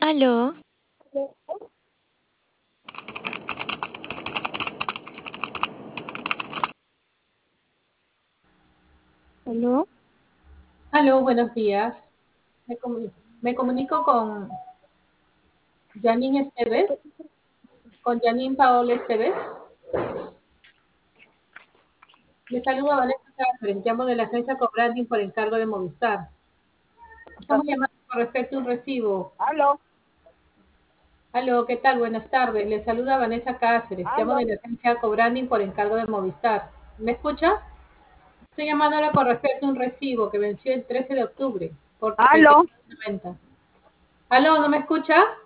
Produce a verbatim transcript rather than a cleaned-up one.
Aló, aló, Aló, buenos días. Me, comuni- me comunico con Janine Esteves, con Janine Paola Esteves. Le saluda Vanessa Cáceres, llamo de la agencia Cobranding por encargo de Movistar. Estamos llamando con respecto a un recibo. Aló, Aló, ¿qué tal? Buenas tardes. Le saluda Vanessa Cáceres, llamo aló, de la agencia Cobranding por encargo de Movistar. ¿Me escucha? Estoy llamándola con respecto a un recibo que venció el trece de octubre por treinta y aló. nueve noventa. Aló, ¿no me escucha?